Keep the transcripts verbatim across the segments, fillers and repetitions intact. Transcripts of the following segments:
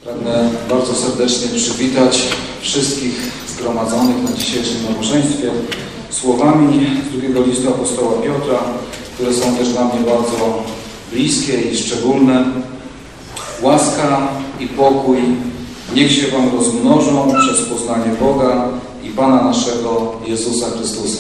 Pragnę bardzo serdecznie przywitać wszystkich zgromadzonych na dzisiejszym nabożeństwie słowami z drugiego listu apostoła Piotra, które są też dla mnie bardzo bliskie i szczególne. Łaska i pokój niech się Wam rozmnożą przez poznanie Boga i Pana naszego Jezusa Chrystusa.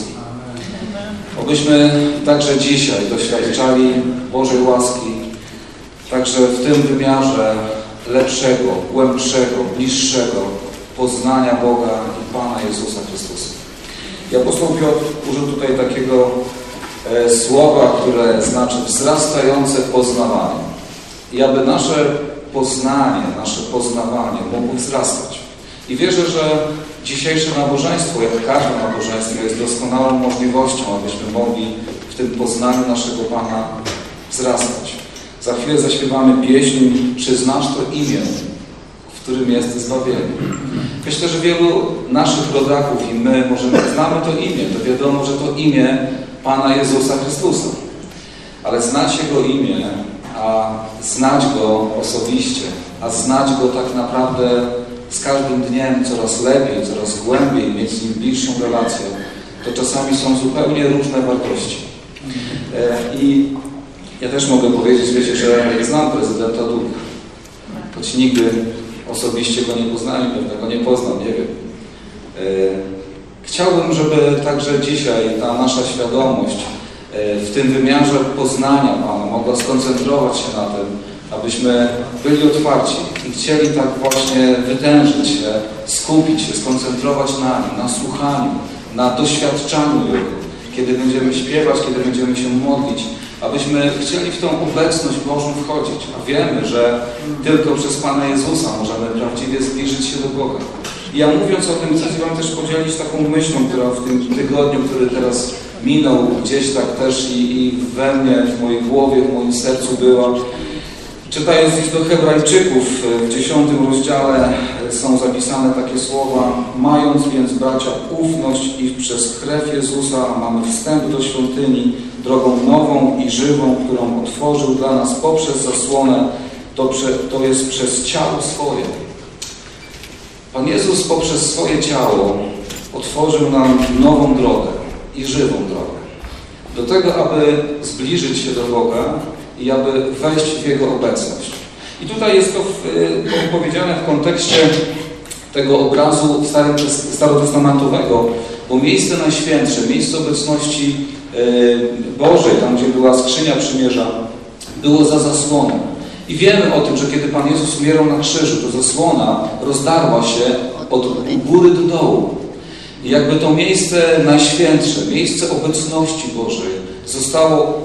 Obyśmy także dzisiaj doświadczali Bożej łaski, także w tym wymiarze lepszego, głębszego, bliższego poznania Boga i Pana Jezusa Chrystusa. I apostoł Piotr użył tutaj takiego e, słowa, które znaczy wzrastające poznawanie. I aby nasze poznanie, nasze poznawanie mogło wzrastać. I wierzę, że dzisiejsze nabożeństwo, jak każde nabożeństwo, jest doskonałą możliwością, abyśmy mogli w tym poznaniu naszego Pana wzrastać. Za chwilę zaśpiewamy pieśń Czy znasz to imię, w którym jest zbawienie. Myślę, że wielu naszych rodaków i my możemy znamy to imię. To wiadomo, że to imię Pana Jezusa Chrystusa. Ale znać Jego imię, a znać Go osobiście, a znać Go tak naprawdę z każdym dniem coraz lepiej, coraz głębiej, mieć z Nim bliższą relację, to czasami są zupełnie różne wartości. I ja też mogę powiedzieć, wiecie, że znam prezydenta Dudę. Choć nigdy osobiście go nie poznałem, pewnie go nie poznam, nie wiem. Chciałbym, żeby także dzisiaj ta nasza świadomość w tym wymiarze poznania Pana mogła skoncentrować się na tym, abyśmy byli otwarci i chcieli tak właśnie wytężyć się, skupić się, skoncentrować na Nim, na słuchaniu, na doświadczaniu Jego. Kiedy będziemy śpiewać, kiedy będziemy się modlić, abyśmy chcieli w tą obecność Bożą wchodzić. A wiemy, że tylko przez Pana Jezusa możemy prawdziwie zbliżyć się do Boga. I ja mówiąc o tym, chcę Wam też podzielić taką myślą, która w tym tygodniu, który teraz minął, gdzieś tak też i, i we mnie, w mojej głowie, w moim sercu była. Czytając list do Hebrajczyków, w dziesiątym rozdziale są zapisane takie słowa: mając więc, bracia, ufność, iż przez krew Jezusa mamy wstęp do świątyni drogą nową i żywą, którą otworzył dla nas poprzez zasłonę, to, prze, to jest przez ciało swoje. Pan Jezus poprzez swoje ciało otworzył nam nową drogę i żywą drogę. Do tego, aby zbliżyć się do Boga i aby wejść w Jego obecność. I tutaj jest to w, powiedziane w kontekście tego obrazu starotestamentowego, bo miejsce najświętsze, miejsce obecności Bożej, tam gdzie była skrzynia przymierza, było za zasłoną. I wiemy o tym, że kiedy Pan Jezus umierał na krzyżu, to zasłona rozdarła się od góry do dołu. I jakby to miejsce najświętsze, miejsce obecności Bożej zostało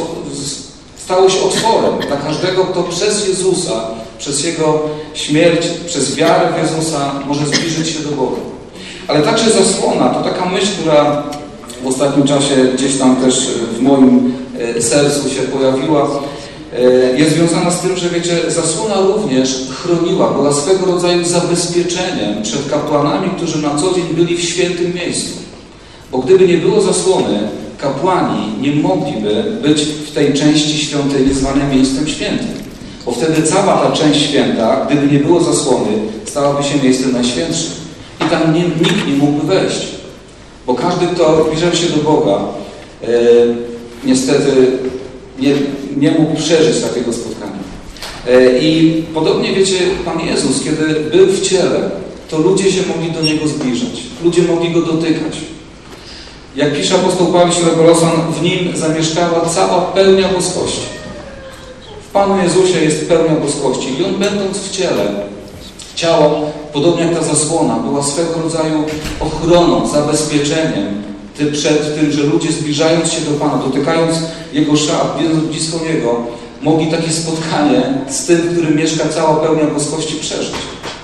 stało się otworem dla każdego, kto przez Jezusa, przez Jego śmierć, przez wiarę w Jezusa może zbliżyć się do Boga. Ale także zasłona to taka myśl, która w ostatnim czasie gdzieś tam też w moim sercu się pojawiła, jest związana z tym, że wiecie, zasłona również chroniła, była swego rodzaju zabezpieczeniem przed kapłanami, którzy na co dzień byli w świętym miejscu. Bo gdyby nie było zasłony, kapłani nie mogliby być w tej części świątyni zwanej miejscem świętym. Bo wtedy cała ta część święta, gdyby nie było zasłony, stałaby się miejscem najświętszym. I tam nie, nikt nie mógłby wejść. Bo każdy, kto zbliżał się do Boga, e, niestety nie, nie mógł przeżyć takiego spotkania. E, I podobnie, wiecie, Pan Jezus, kiedy był w ciele, to ludzie się mogli do Niego zbliżać. Ludzie mogli Go dotykać. Jak pisze apostoł Paweł Śrogolosan, w Nim zamieszkała cała pełnia boskości. W Panu Jezusie jest pełnia boskości. I On, będąc w ciele, ciało, podobnie jak ta zasłona, była swego rodzaju ochroną, zabezpieczeniem przed tym, że ludzie zbliżając się do Pana, dotykając Jego szat, będąc blisko Niego, mogli takie spotkanie z tym, w którym mieszka cała pełnia boskości, przeżyć.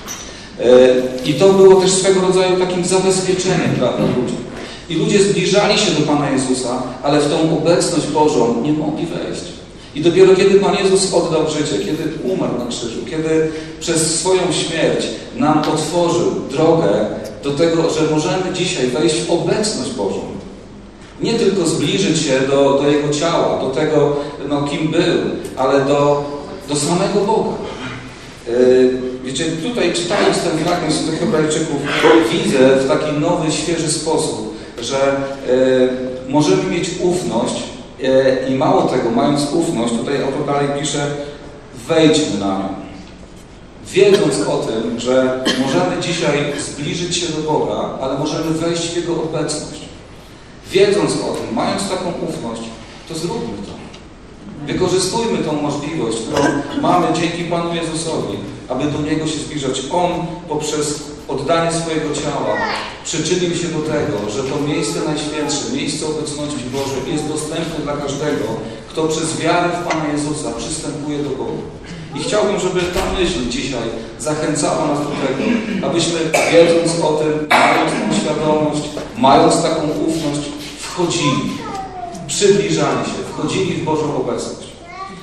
I to było też swego rodzaju takim zabezpieczeniem dla ludzi. I ludzie zbliżali się do Pana Jezusa, ale w tą obecność Bożą nie mogli wejść. I dopiero kiedy Pan Jezus oddał życie, kiedy umarł na krzyżu, kiedy przez swoją śmierć nam otworzył drogę do tego, że możemy dzisiaj wejść w obecność Bożą. Nie tylko zbliżyć się do, do Jego ciała, do tego, no, kim był, ale do, do samego Boga. Yy, Wiecie, tutaj czytając ten fragment do Hebrajczyków, widzę w taki nowy, świeży sposób, że e, możemy mieć ufność e, i mało tego, mając ufność, tutaj autor dalej pisze, wejdźmy na nią. Wiedząc o tym, że możemy dzisiaj zbliżyć się do Boga, ale możemy wejść w Jego obecność. Wiedząc o tym, mając taką ufność, to zróbmy to. Wykorzystujmy tą możliwość, którą mamy dzięki Panu Jezusowi, aby do Niego się zbliżać. On poprzez oddanie swojego ciała przyczynił się do tego, że to miejsce najświętsze, miejsce obecności Bożej jest dostępne dla każdego, kto przez wiarę w Pana Jezusa przystępuje do Boga. I chciałbym, żeby ta myśl dzisiaj zachęcała nas do tego, abyśmy wiedząc o tym, mając tą świadomość, mając taką ufność, wchodzili, przybliżali się, wchodzili w Bożą obecność.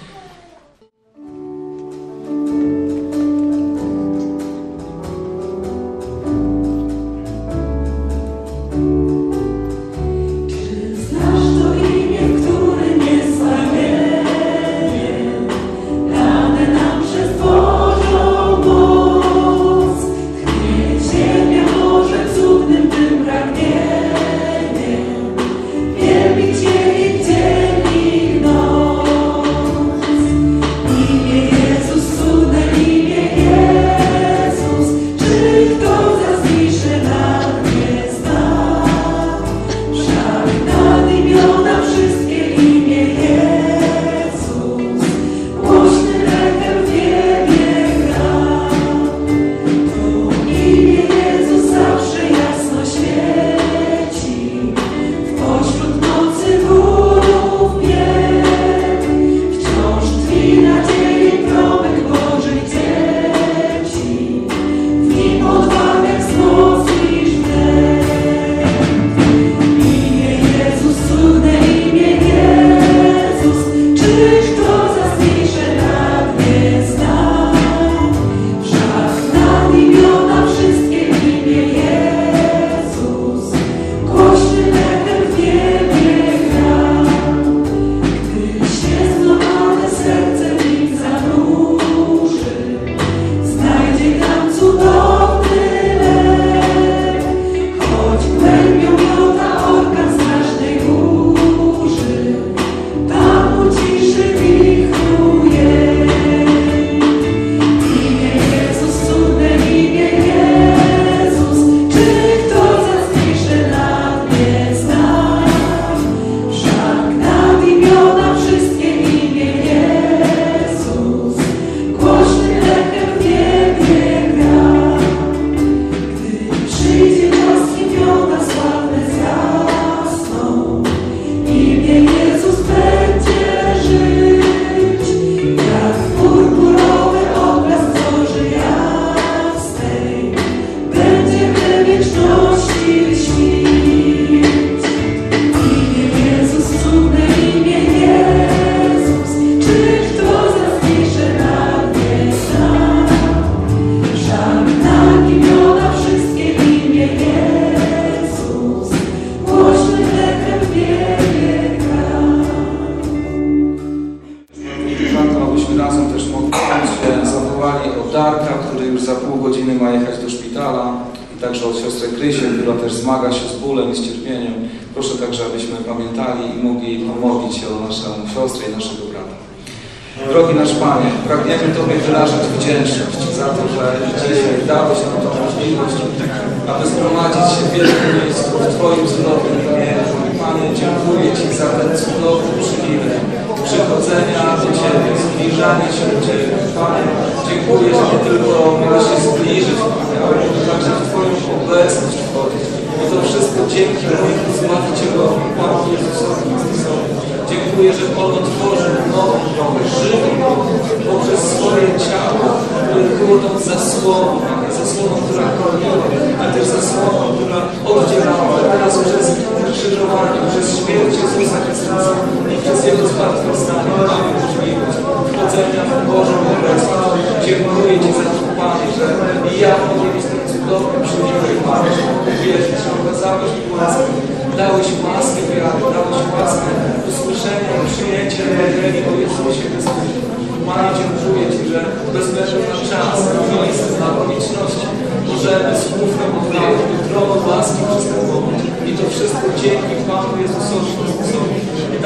Także od siostry Krysie, która też zmaga się z bólem i z cierpieniem. Proszę także, abyśmy pamiętali i mogli pomodlić się o naszą siostrę i naszego brata. Drogi nasz Panie, pragniemy Tobie wyrażać wdzięczność za to, że dzisiaj dałeś nam tę możliwość, aby zgromadzić się w wielkim miejscu w Twoim cudownym imieniu. Panie, dziękuję Ci za ten cudowny przywilej przychodzenia do Ciebie, zbliżania się do Ciebie. Panie, dziękuję, że nie tylko mogę się zbliżyć, Panie, ale mogę także w Twoją obecność wchodzić. I to wszystko dzięki mojemu Zbawicielowi, Panu Jezusowi Chrystusowi. Dziękuję, że On otworzył nową drogę, żywą drogę, poprzez swoje ciało, które było tą zasłoną, zasłoną, która chroniła, ale też zasłoną, która oddzielała, ale teraz przez krzyżowanie, przez śmierć Jezusa Chrystusa i przez Jego zmartwychwstanie mamy możliwość wchodzenia w Bożą obecność. Dziękuję Ci za to, Panie, że i ja mogę mieć ten cudowny przywilej, Panie, że mogę wierzyć, że okazałeś mi łaskę, dałeś łaskę wiary, dałeś łaskę usłyszenia i przyjęcia Ewangelii o Jezusie Chrystusie. Panie, dziękuję Ci, że bez względu na czas, miejsce,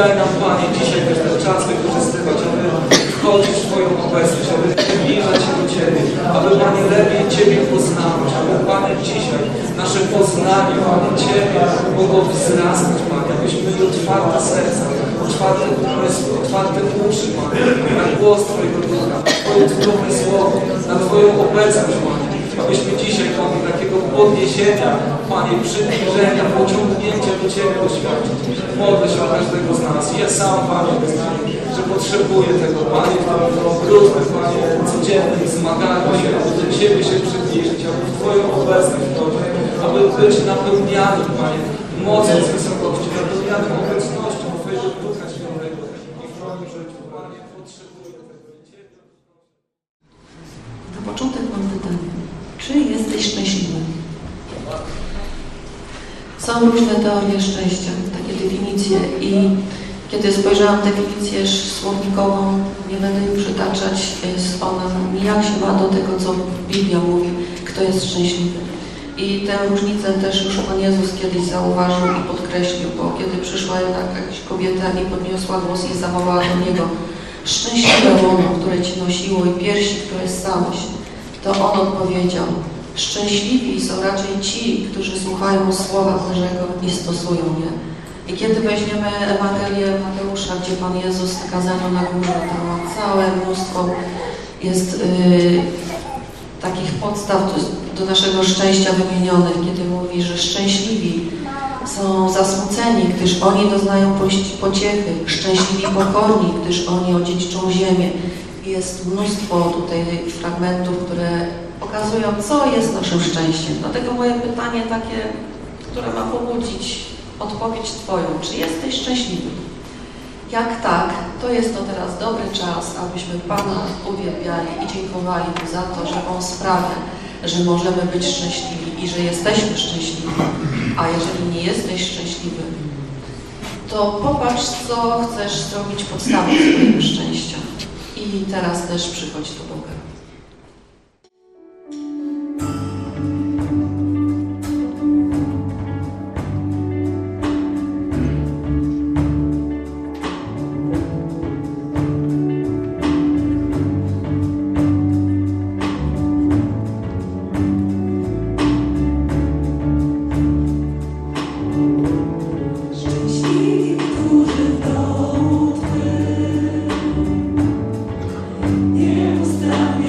daj nam, Panie, dzisiaj też ten czas wykorzystywać, aby wchodzić w Twoją obecność, aby zbliżać się do Ciebie, aby, Panie, lepiej Ciebie poznawać, aby, Panie, dzisiaj nasze poznanie, Panie, Ciebie mogło wzrastać, Panie, abyśmy mieli otwarte serca, otwarte umysły, otwarte uszy, Panie, na głos Twojego Ducha, na Twoje dobre słowo, na Twoją obecność, Panie. Abyśmy dzisiaj, Panie, takiego podniesienia, Panie, przybliżenia, pociągnięcia do Ciebie doświadczyć. Modlę się o każdego z nas. Ja sam, Panie, że potrzebuję tego, Panie, w tym brudnym, Panie, codziennym zmaganiu się, aby do Ciebie się przybliżyć, aby w Twoją obecność wchodzić, aby być napełnianym, Panie, mocą z wysokości, napełnianym obecnością Twojego Ducha Świętego i w moim życiu, Panie, potrzebuję tego Ciebie. Na początek mam pytanie. Czy jesteś szczęśliwy? Są różne teorie szczęścia, takie definicje i kiedy spojrzałam definicję słownikową, nie będę jej przytaczać, jest ona nijak się ma do tego, co Biblia mówi, kto jest szczęśliwy. I tę różnicę też już Pan Jezus kiedyś zauważył i podkreślił, bo kiedy przyszła jednak jakaś kobieta i podniosła głos i zawołała do Niego: szczęśliwe łono, które Ci nosiło i piersi, które stałeś, to On odpowiedział: szczęśliwi są raczej ci, którzy słuchają Słowa Bożego i stosują je. I kiedy weźmiemy Ewangelię Mateusza, gdzie Pan Jezus na kazaniu na górze, to ma całe mnóstwo jest yy, takich podstaw do, do naszego szczęścia wymienionych, kiedy mówi, że szczęśliwi są zasmuceni, gdyż oni doznają pociechy, szczęśliwi pokorni, gdyż oni odziedziczą ziemię. Jest mnóstwo tutaj fragmentów, które pokazują, co jest naszym szczęściem. Dlatego moje pytanie takie, które ma pobudzić odpowiedź Twoją. Czy jesteś szczęśliwy? Jak tak, to jest to teraz dobry czas, abyśmy Pana uwielbiali i dziękowali Mu za to, że On sprawia, że możemy być szczęśliwi i że jesteśmy szczęśliwi. A jeżeli nie jesteś szczęśliwy, to popatrz, co chcesz zrobić podstawą swojego szczęścia. I teraz też przychodź do Boga. Nie postawi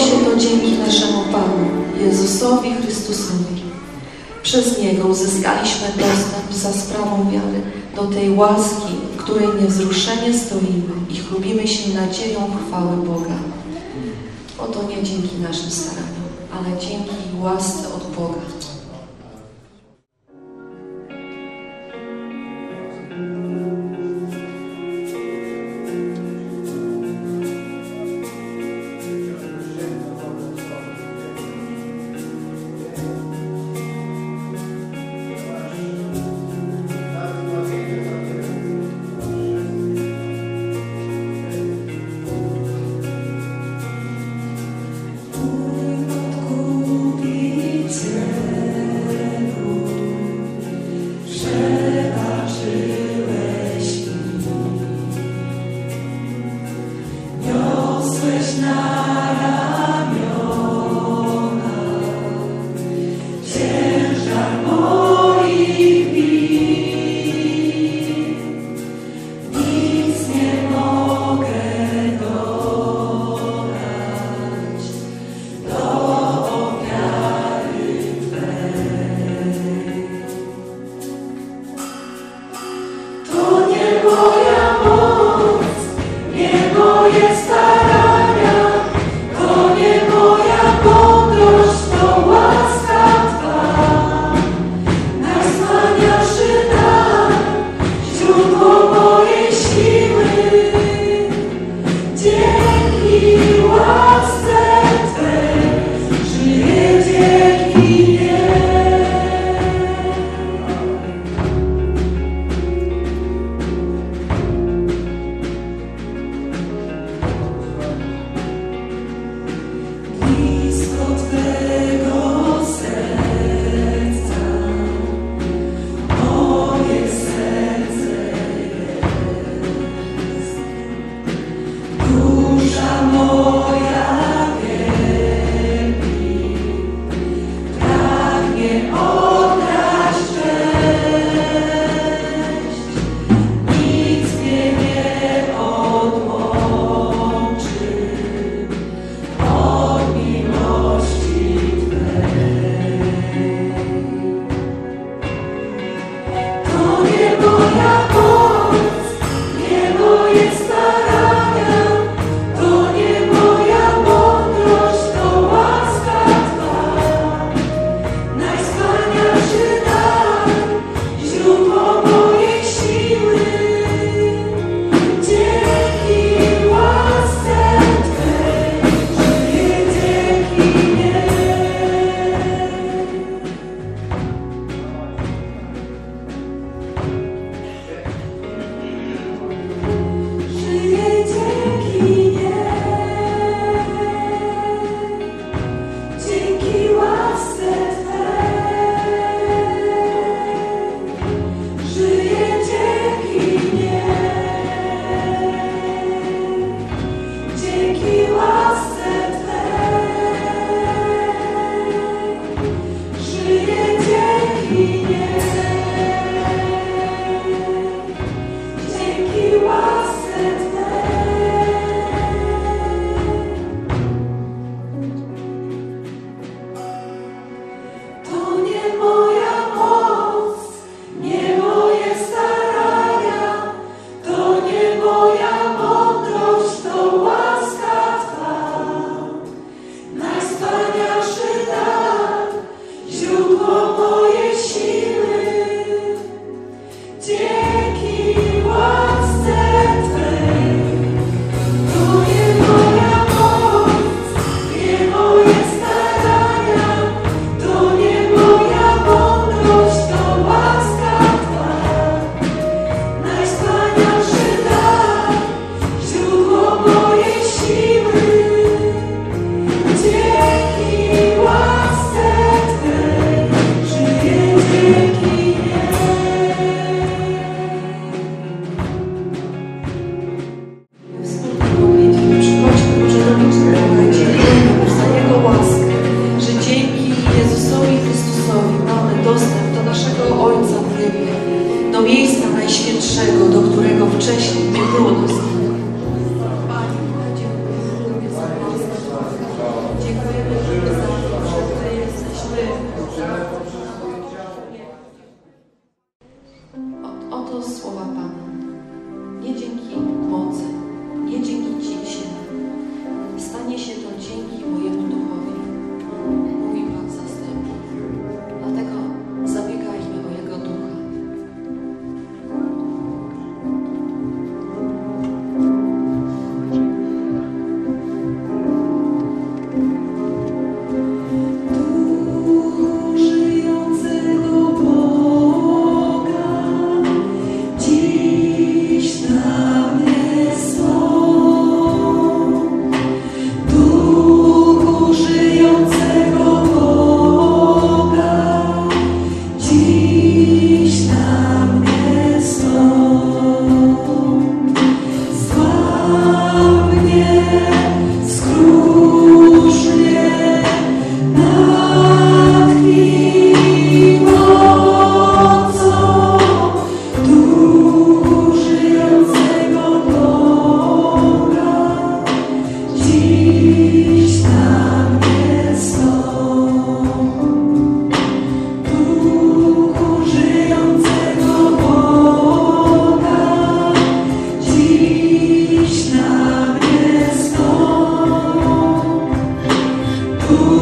się to dzięki naszemu Panu, Jezusowi Chrystusowi. Przez Niego uzyskaliśmy dostęp za sprawą wiary do tej łaski, w której niewzruszenie stoimy i chlubimy się nadzieją chwały Boga. Oto nie dzięki naszym staraniom, ale dzięki łasce od Boga.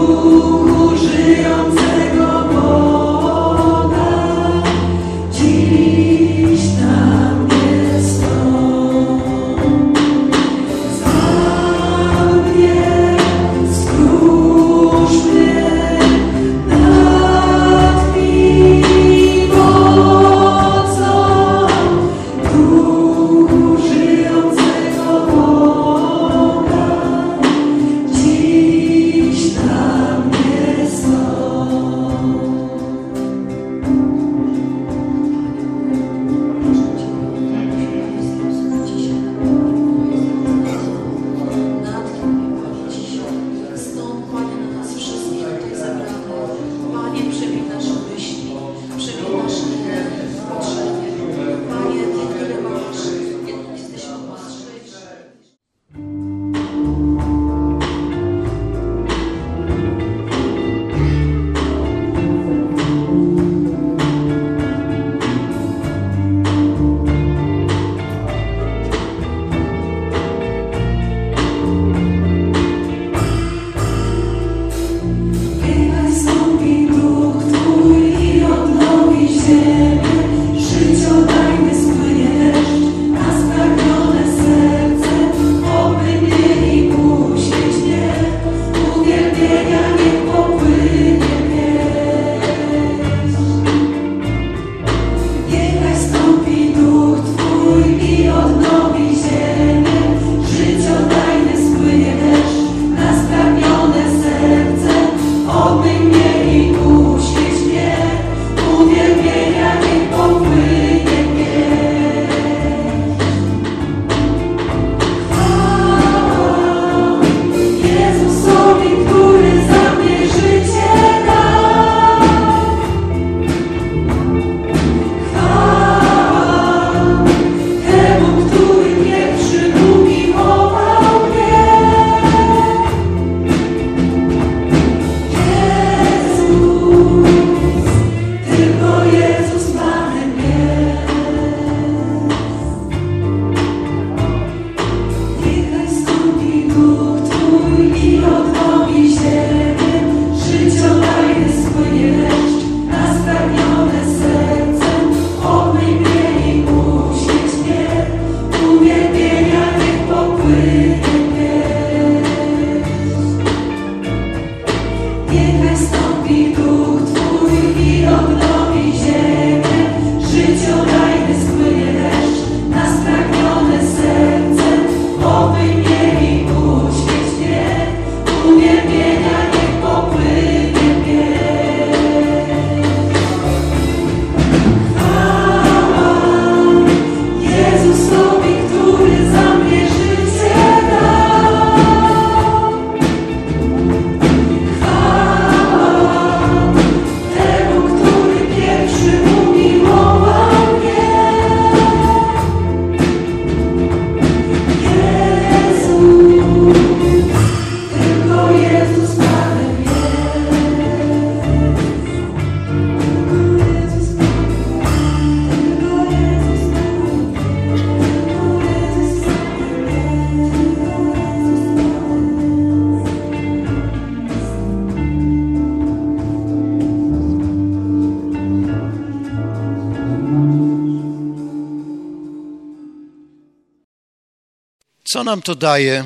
Co nam to daje,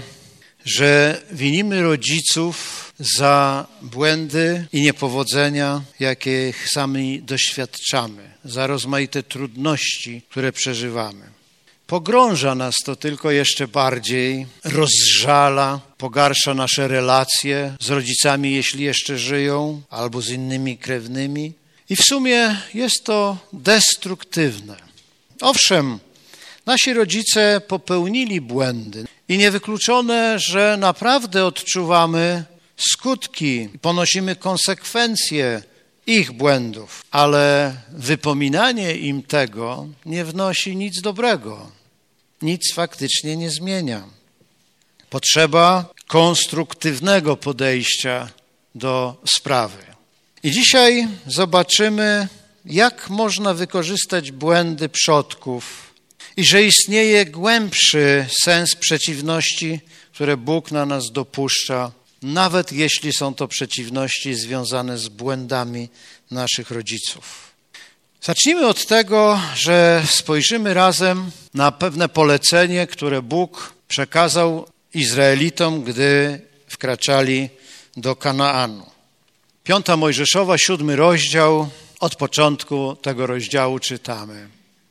że winimy rodziców za błędy i niepowodzenia, jakich sami doświadczamy, za rozmaite trudności, które przeżywamy? Pogrąża nas to tylko jeszcze bardziej, rozżala, pogarsza nasze relacje z rodzicami, jeśli jeszcze żyją, albo z innymi krewnymi. I w sumie jest to destruktywne. Owszem, nasi rodzice popełnili błędy i niewykluczone, że naprawdę odczuwamy skutki, ponosimy konsekwencje ich błędów, ale wypominanie im tego nie wnosi nic dobrego, nic faktycznie nie zmienia. Potrzeba konstruktywnego podejścia do sprawy. I dzisiaj zobaczymy, jak można wykorzystać błędy przodków i że istnieje głębszy sens przeciwności, które Bóg na nas dopuszcza nawet jeśli są to przeciwności związane z błędami naszych rodziców. Zacznijmy od tego, że spojrzymy razem na pewne polecenie, które Bóg przekazał Izraelitom, gdy wkraczali do Kanaanu. Piąta Mojżeszowa, siódmy rozdział, od początku tego rozdziału czytamy.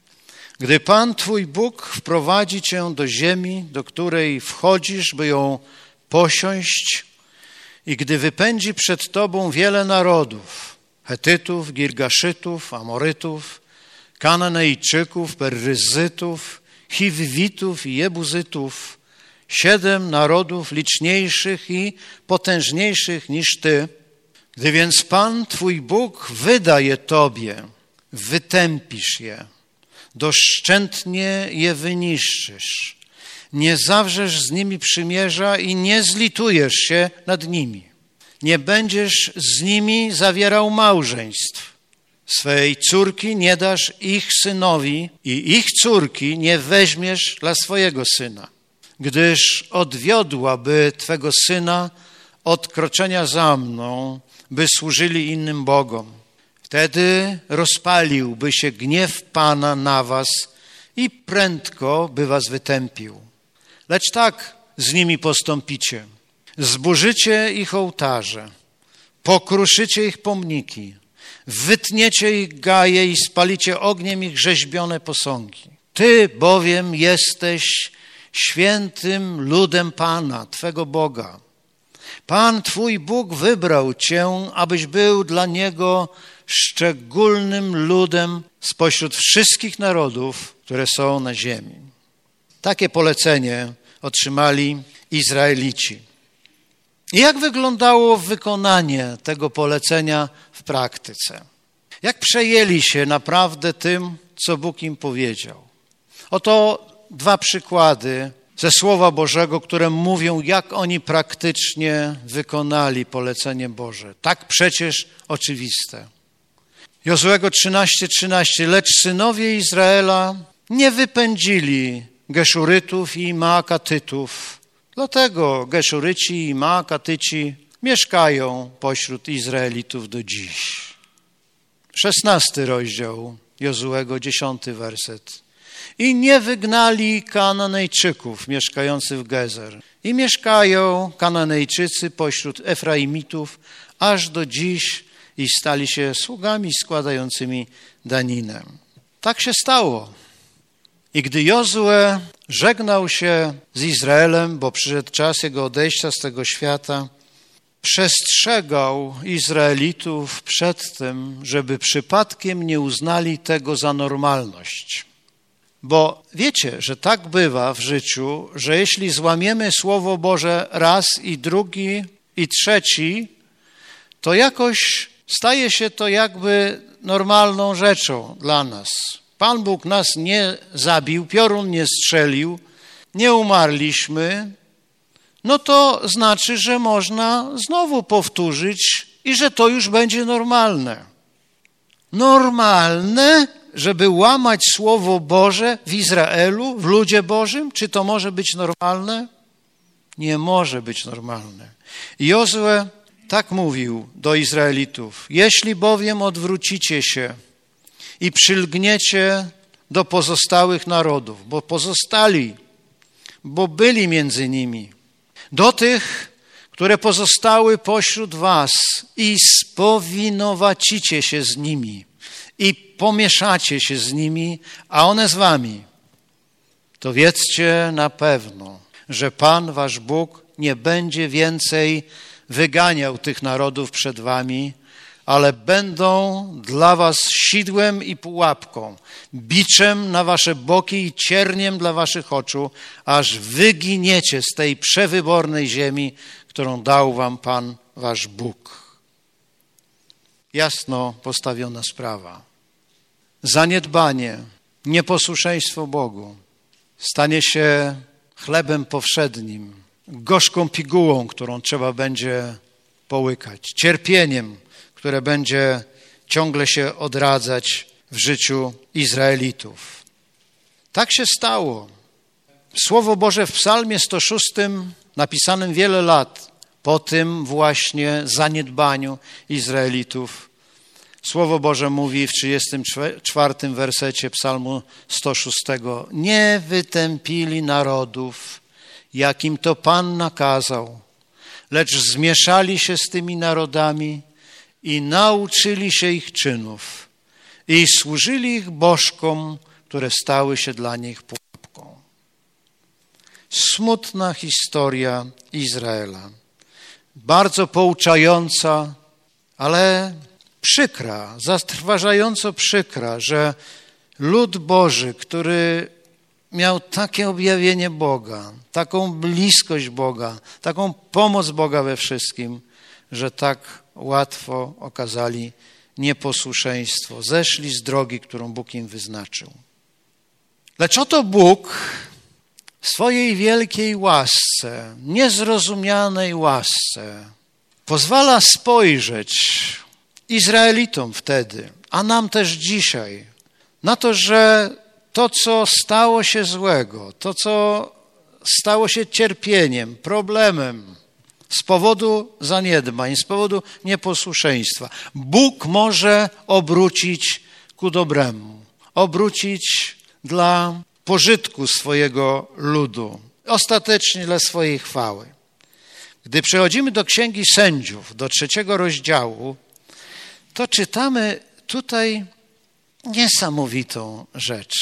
Gdy Pan Twój Bóg wprowadzi cię do ziemi, do której wchodzisz, by ją posiąść, i gdy wypędzi przed Tobą wiele narodów, Hetytów, Girgaszytów, Amorytów, Kananejczyków, Perryzytów, Chiwwitów i Jebuzytów, siedem narodów liczniejszych i potężniejszych niż Ty. Gdy więc Pan Twój Bóg wyda je Tobie, wytępisz je, doszczętnie je wyniszczysz, nie zawrzesz z nimi przymierza i nie zlitujesz się nad nimi. Nie będziesz z nimi zawierał małżeństw. Swej córki nie dasz ich synowi i ich córki nie weźmiesz dla swojego syna, gdyż odwiodłaby Twego syna od kroczenia za mną, by służyli innym bogom. Wtedy rozpaliłby się gniew Pana na was i prędko by was wytępił. Lecz tak z nimi postąpicie. Zburzycie ich ołtarze, pokruszycie ich pomniki, wytniecie ich gaje i spalicie ogniem ich rzeźbione posągi. Ty bowiem jesteś świętym ludem Pana, Twego Boga. Pan Twój Bóg wybrał Cię, abyś był dla Niego szczególnym ludem spośród wszystkich narodów, które są na ziemi. Takie polecenie otrzymali Izraelici. I jak wyglądało wykonanie tego polecenia w praktyce? Jak przejęli się naprawdę tym, co Bóg im powiedział? Oto dwa przykłady ze Słowa Bożego, które mówią, jak oni praktycznie wykonali polecenie Boże. Tak przecież oczywiste. Jozuego trzynaście trzynaście. Lecz synowie Izraela nie wypędzili Geszurytów i Maakatytów. Dlatego Geszuryci i Maakatyci mieszkają pośród Izraelitów do dziś. Szesnasty rozdział Jozuego, dziesiąty werset. I nie wygnali Kananejczyków mieszkających w Gezer. I mieszkają Kananejczycy pośród Efraimitów aż do dziś i stali się sługami składającymi daninę. Tak się stało. I gdy Jozue żegnał się z Izraelem, bo przyszedł czas jego odejścia z tego świata, przestrzegał Izraelitów przed tym, żeby przypadkiem nie uznali tego za normalność. Bo wiecie, że tak bywa w życiu, że jeśli złamiemy Słowo Boże raz i drugi i trzeci, to jakoś staje się to jakby normalną rzeczą dla nas. Pan Bóg nas nie zabił, piorun nie strzelił, nie umarliśmy, no to znaczy, że można znowu powtórzyć i że to już będzie normalne. Normalne, żeby łamać Słowo Boże w Izraelu, w ludzie Bożym? Czy to może być normalne? Nie może być normalne. Jozue tak mówił do Izraelitów. Jeśli bowiem odwrócicie się i przylgniecie do pozostałych narodów, bo pozostali, bo byli między nimi, do tych, które pozostały pośród was i spowinowacicie się z nimi i pomieszacie się z nimi, a one z wami, to wiedzcie na pewno, że Pan wasz Bóg nie będzie więcej wyganiał tych narodów przed wami, ale będą dla was sidłem i pułapką, biczem na wasze boki i cierniem dla waszych oczu, aż wyginiecie z tej przewybornej ziemi, którą dał wam Pan wasz Bóg. Jasno postawiona sprawa. Zaniedbanie, nieposłuszeństwo Bogu stanie się chlebem powszednim, gorzką pigułą, którą trzeba będzie połykać, cierpieniem, które będzie ciągle się odradzać w życiu Izraelitów. Tak się stało. Słowo Boże w Psalmie sto szóstym, napisanym wiele lat po tym właśnie zaniedbaniu Izraelitów. Słowo Boże mówi w trzydziestym czwartym wersecie Psalmu sto szóstego: nie wytępili narodów, jakim to Pan nakazał, lecz zmieszali się z tymi narodami i nauczyli się ich czynów i służyli ich bożkom, które stały się dla nich pułapką. Smutna historia Izraela. Bardzo pouczająca, ale przykra, zatrważająco przykra, że lud Boży, który miał takie objawienie Boga, taką bliskość Boga, taką pomoc Boga we wszystkim, że tak łatwo okazali nieposłuszeństwo, zeszli z drogi, którą Bóg im wyznaczył. Lecz oto Bóg w swojej wielkiej łasce, niezrozumianej łasce, pozwala spojrzeć Izraelitom wtedy, a nam też dzisiaj, na to, że to, co stało się złego, to, co stało się cierpieniem, problemem z powodu zaniedbań, z powodu nieposłuszeństwa, Bóg może obrócić ku dobremu, obrócić dla pożytku swojego ludu, ostatecznie dla swojej chwały. Gdy przechodzimy do Księgi Sędziów, do trzeciego rozdziału, to czytamy tutaj niesamowitą rzecz.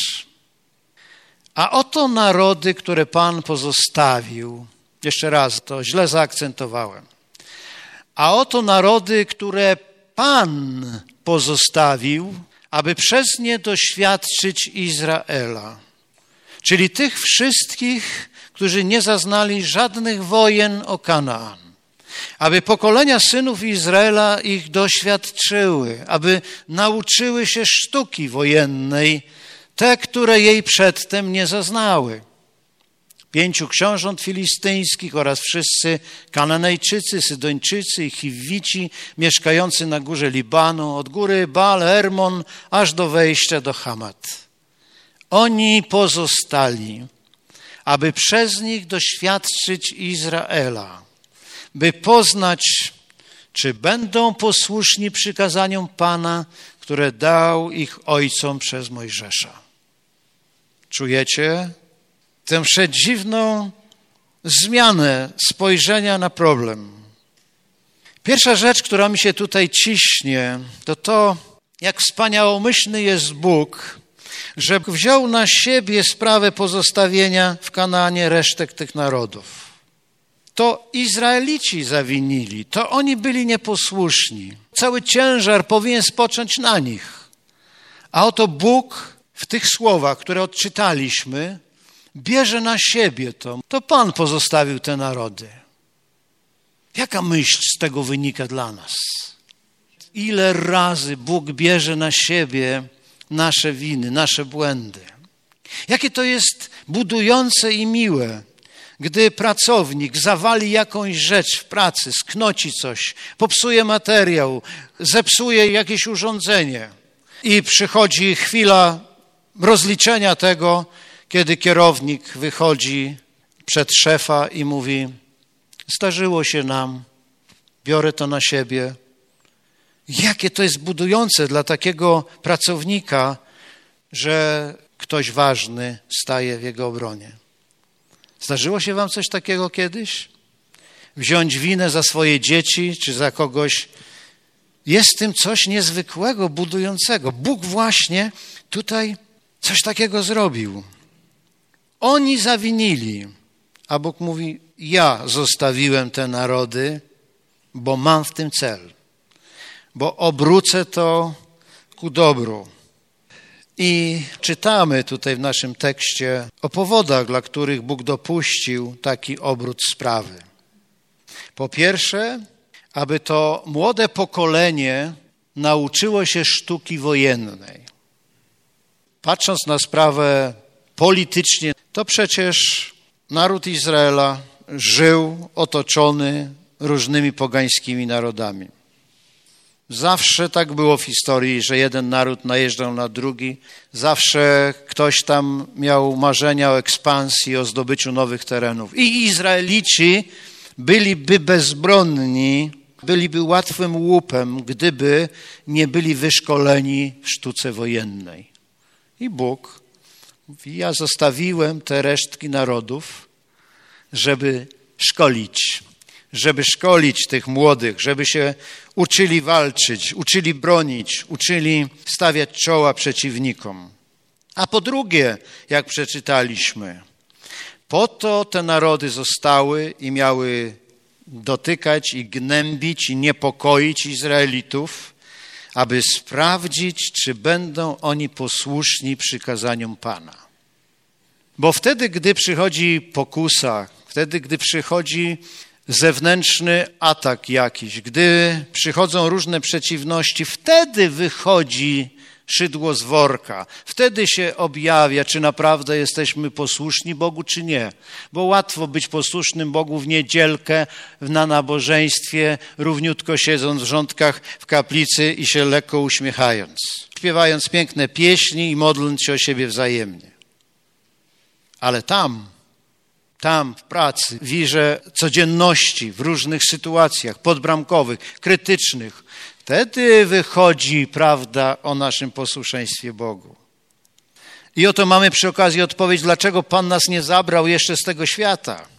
A oto narody, które Pan pozostawił, jeszcze raz, to źle zaakcentowałem. A oto narody, które Pan pozostawił, aby przez nie doświadczyć Izraela. Czyli tych wszystkich, którzy nie zaznali żadnych wojen o Kanaan. Aby pokolenia synów Izraela ich doświadczyły, aby nauczyły się sztuki wojennej, te, które jej przedtem nie zaznały. Pięciu książąt filistyńskich oraz wszyscy Kananejczycy, Sydończycy i Chiwici mieszkający na górze Libanu, od góry Baal Hermon aż do wejścia do Hamat. Oni pozostali, aby przez nich doświadczyć Izraela, by poznać, czy będą posłuszni przykazaniom Pana, które dał ich ojcom przez Mojżesza. Czujecie tę przedziwną zmianę spojrzenia na problem? Pierwsza rzecz, która mi się tutaj ciśnie, to to, jak wspaniałomyślny jest Bóg, że wziął na siebie sprawę pozostawienia w Kanaanie resztek tych narodów. To Izraelici zawinili, to oni byli nieposłuszni. Cały ciężar powinien spocząć na nich. A oto Bóg w tych słowach, które odczytaliśmy, bierze na siebie to. To Pan pozostawił te narody. Jaka myśl z tego wynika dla nas? Ile razy Bóg bierze na siebie nasze winy, nasze błędy. Jakie to jest budujące i miłe, gdy pracownik zawali jakąś rzecz w pracy, sknoci coś, popsuje materiał, zepsuje jakieś urządzenie i przychodzi chwila rozliczenia tego, kiedy kierownik wychodzi przed szefa i mówi: zdarzyło się nam, biorę to na siebie. Jakie to jest budujące dla takiego pracownika, że ktoś ważny staje w jego obronie. Zdarzyło się wam coś takiego kiedyś? Wziąć winę za swoje dzieci czy za kogoś? Jest w tym coś niezwykłego, budującego. Bóg właśnie tutaj coś takiego zrobił. Oni zawinili, a Bóg mówi: ja zostawiłem te narody, bo mam w tym cel. Bo obrócę to ku dobru. I czytamy tutaj w naszym tekście o powodach, dla których Bóg dopuścił taki obrót sprawy. Po pierwsze, aby to młode pokolenie nauczyło się sztuki wojennej. Patrząc na sprawę politycznie, to przecież naród Izraela żył otoczony różnymi pogańskimi narodami. Zawsze tak było w historii, że jeden naród najeżdżał na drugi. Zawsze ktoś tam miał marzenia o ekspansji, o zdobyciu nowych terenów. I Izraelici byliby bezbronni, byliby łatwym łupem, gdyby nie byli wyszkoleni w sztuce wojennej. I Bóg mówi, ja zostawiłem te resztki narodów, żeby szkolić, żeby szkolić tych młodych, żeby się uczyli walczyć, uczyli bronić, uczyli stawiać czoła przeciwnikom. A po drugie, jak przeczytaliśmy, po to te narody zostały i miały dotykać i gnębić i niepokoić Izraelitów, aby sprawdzić, czy będą oni posłuszni przykazaniom Pana. Bo wtedy, gdy przychodzi pokusa, wtedy, gdy przychodzi zewnętrzny atak jakiś, gdy przychodzą różne przeciwności, wtedy wychodzi szydło z worka. Wtedy się objawia, czy naprawdę jesteśmy posłuszni Bogu, czy nie. Bo łatwo być posłusznym Bogu w niedzielkę, na nabożeństwie, równiutko siedząc w rządkach w kaplicy i się lekko uśmiechając, śpiewając piękne pieśni i modląc się o siebie wzajemnie. Ale tam, tam w pracy, w wirze codzienności, w różnych sytuacjach podbramkowych, krytycznych, wtedy wychodzi prawda o naszym posłuszeństwie Bogu. I oto mamy przy okazji odpowiedź, dlaczego Pan nas nie zabrał jeszcze z tego świata.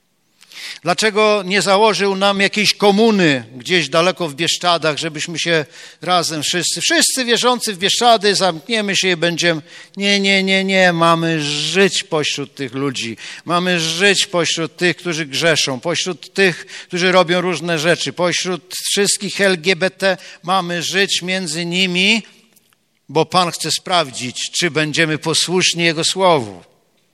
Dlaczego nie założył nam jakiejś komuny gdzieś daleko w Bieszczadach, żebyśmy się razem wszyscy, wszyscy wierzący w Bieszczady, zamkniemy się i będziemy... Nie, nie, nie, nie. Mamy żyć pośród tych ludzi. Mamy żyć pośród tych, którzy grzeszą, pośród tych, którzy robią różne rzeczy, pośród wszystkich L G B T. Mamy żyć między nimi, bo Pan chce sprawdzić, czy będziemy posłuszni Jego słowu.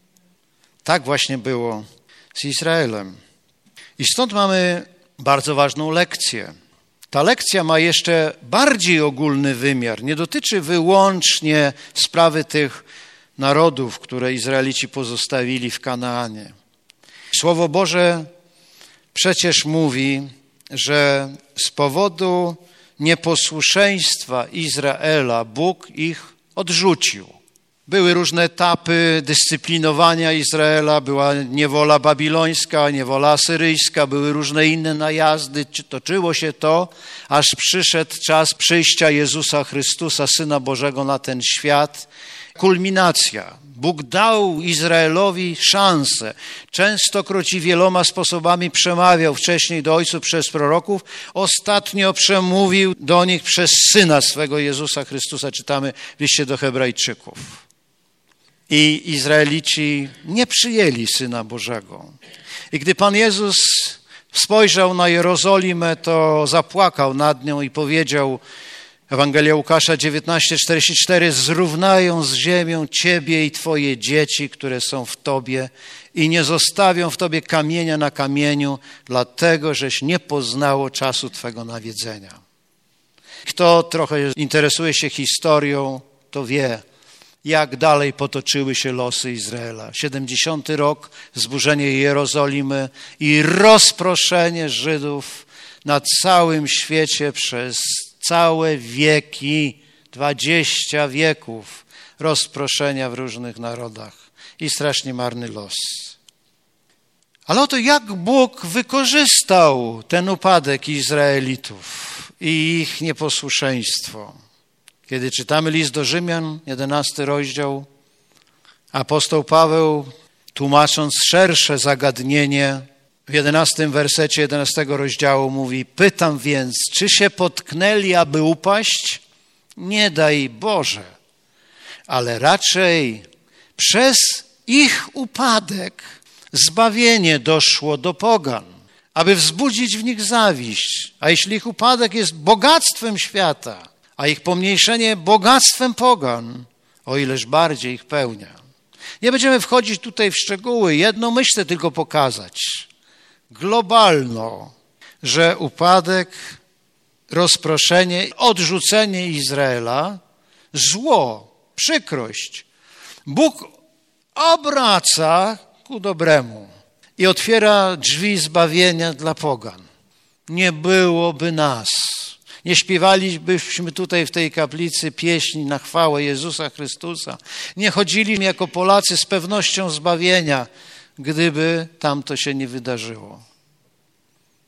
Tak właśnie było z Izraelem. I stąd mamy bardzo ważną lekcję. Ta lekcja ma jeszcze bardziej ogólny wymiar. Nie dotyczy wyłącznie sprawy tych narodów, które Izraelici pozostawili w Kanaanie. Słowo Boże przecież mówi, że z powodu nieposłuszeństwa Izraela Bóg ich odrzucił. Były różne etapy dyscyplinowania Izraela, była niewola babilońska, niewola asyryjska, były różne inne najazdy, toczyło się to, aż przyszedł czas przyjścia Jezusa Chrystusa, Syna Bożego na ten świat. Kulminacja. Bóg dał Izraelowi szansę. Częstokroć i wieloma sposobami przemawiał wcześniej do ojców przez proroków. Ostatnio przemówił do nich przez Syna swego Jezusa Chrystusa. Czytamy w liście do Hebrajczyków. I Izraelici nie przyjęli Syna Bożego. I gdy Pan Jezus spojrzał na Jerozolimę, to zapłakał nad nią i powiedział, Ewangelia Łukasza dziewiętnaście czterdzieści cztery, zrównają z ziemią Ciebie i Twoje dzieci, które są w Tobie i nie zostawią w Tobie kamienia na kamieniu, dlatego żeś nie poznało czasu Twego nawiedzenia. Kto trochę interesuje się historią, to wie, jak dalej potoczyły się losy Izraela. siedemdziesiąty rok, zburzenie Jerozolimy i rozproszenie Żydów na całym świecie przez całe wieki, dwadzieścia wieków rozproszenia w różnych narodach i strasznie marny los. Ale oto jak Bóg wykorzystał ten upadek Izraelitów i ich nieposłuszeństwo. Kiedy czytamy list do Rzymian, jedenasty rozdział, apostoł Paweł, tłumacząc szersze zagadnienie, w jedenastym wersecie jedenastego rozdziału mówi, pytam więc, czy się potknęli, aby upaść? Nie daj Boże, ale raczej przez ich upadek zbawienie doszło do pogan, aby wzbudzić w nich zawiść. A jeśli ich upadek jest bogactwem świata, a ich pomniejszenie bogactwem pogan, o ileż bardziej ich pełnia. Nie będziemy wchodzić tutaj w szczegóły, jedną myśl chcę tylko pokazać. Globalno, że upadek, rozproszenie, odrzucenie Izraela, zło, przykrość, Bóg obraca ku dobremu i otwiera drzwi zbawienia dla pogan. Nie byłoby nas. Nie śpiewalibyśmy tutaj w tej kaplicy pieśni na chwałę Jezusa Chrystusa. Nie chodzili jako Polacy z pewnością zbawienia, gdyby tamto się nie wydarzyło.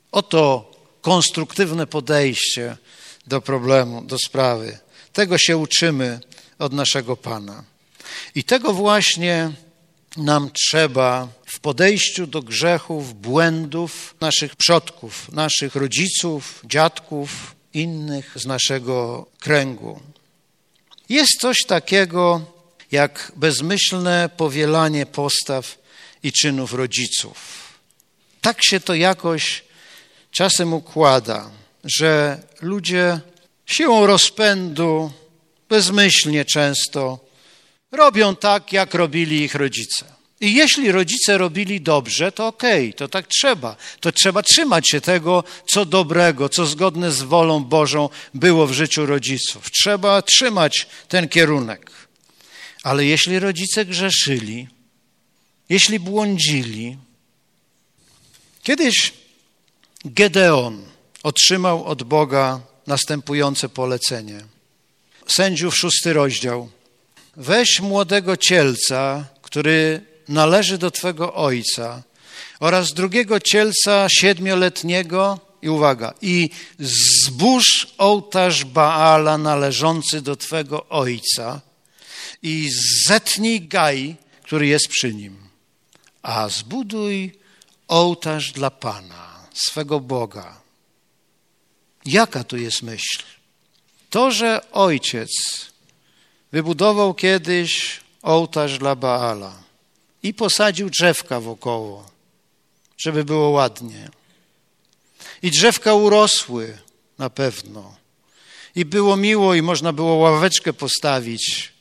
Oto konstruktywne podejście do problemu, do sprawy. Tego się uczymy od naszego Pana. I tego właśnie nam trzeba w podejściu do grzechów, błędów naszych przodków, naszych rodziców, dziadków, innych z naszego kręgu. Jest coś takiego jak bezmyślne powielanie postaw i czynów rodziców. Tak się to jakoś czasem układa, że ludzie siłą rozpędu, bezmyślnie często robią tak, jak robili ich rodzice. I jeśli rodzice robili dobrze, to okej, to tak trzeba. To trzeba trzymać się tego, co dobrego, co zgodne z wolą Bożą było w życiu rodziców. Trzeba trzymać ten kierunek. Ale jeśli rodzice grzeszyli, jeśli błądzili, kiedyś Gedeon otrzymał od Boga następujące polecenie. Sędziów, szósty rozdział. Weź młodego cielca, który należy do twego ojca, oraz drugiego cielca siedmioletniego i uwaga, i zbórz ołtarz Baala należący do twego ojca i zetnij gaj, który jest przy nim, a zbuduj ołtarz dla Pana, swego Boga. Jaka tu jest myśl? To, że ojciec wybudował kiedyś ołtarz dla Baala i posadził drzewka wokoło, żeby było ładnie. I drzewka urosły na pewno. I było miło i można było ławeczkę postawić.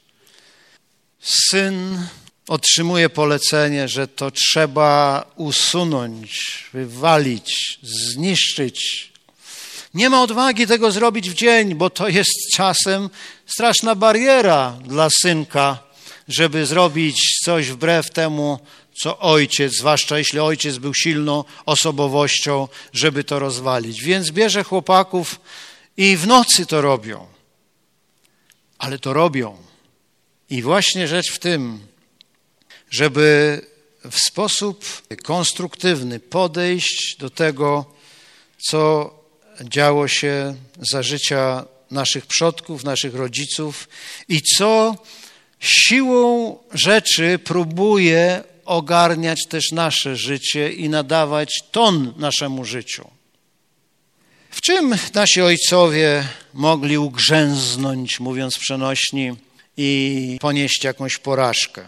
Syn otrzymuje polecenie, że to trzeba usunąć, wywalić, zniszczyć. Nie ma odwagi tego zrobić w dzień, bo to jest czasem straszna bariera dla synka, żeby zrobić coś wbrew temu, co ojciec, zwłaszcza jeśli ojciec był silną osobowością, żeby to rozwalić. Więc bierze chłopaków i w nocy to robią. Ale to robią. I właśnie rzecz w tym, żeby w sposób konstruktywny podejść do tego, co działo się za życia naszych przodków, naszych rodziców i co siłą rzeczy próbuje ogarniać też nasze życie i nadawać ton naszemu życiu. W czym nasi ojcowie mogli ugrzęznąć, mówiąc przenośni, i ponieść jakąś porażkę?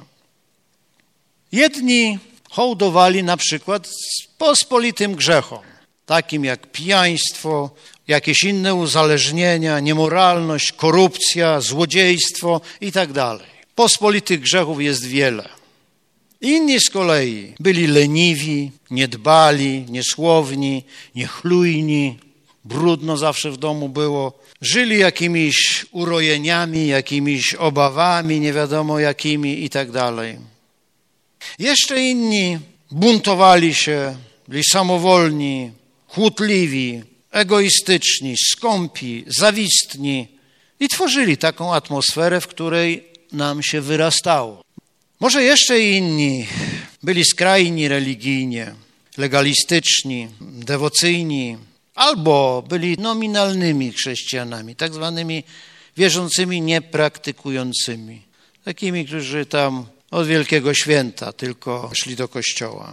Jedni hołdowali na przykład pospolitym grzechom, takim jak pijaństwo, jakieś inne uzależnienia, niemoralność, korupcja, złodziejstwo i tak dalej. Pospolitych grzechów jest wiele. Inni z kolei byli leniwi, niedbali, niesłowni, niechlujni, brudno zawsze w domu było. Żyli jakimiś urojeniami, jakimiś obawami, nie wiadomo jakimi i tak dalej. Jeszcze inni buntowali się, byli samowolni, chłódliwi, egoistyczni, skąpi, zawistni i tworzyli taką atmosferę, w której nam się wyrastało. Może jeszcze inni byli skrajni religijnie, legalistyczni, dewocyjni, albo byli nominalnymi chrześcijanami, tak zwanymi wierzącymi niepraktykującymi, takimi, którzy tam od Wielkiego Święta tylko szli do kościoła.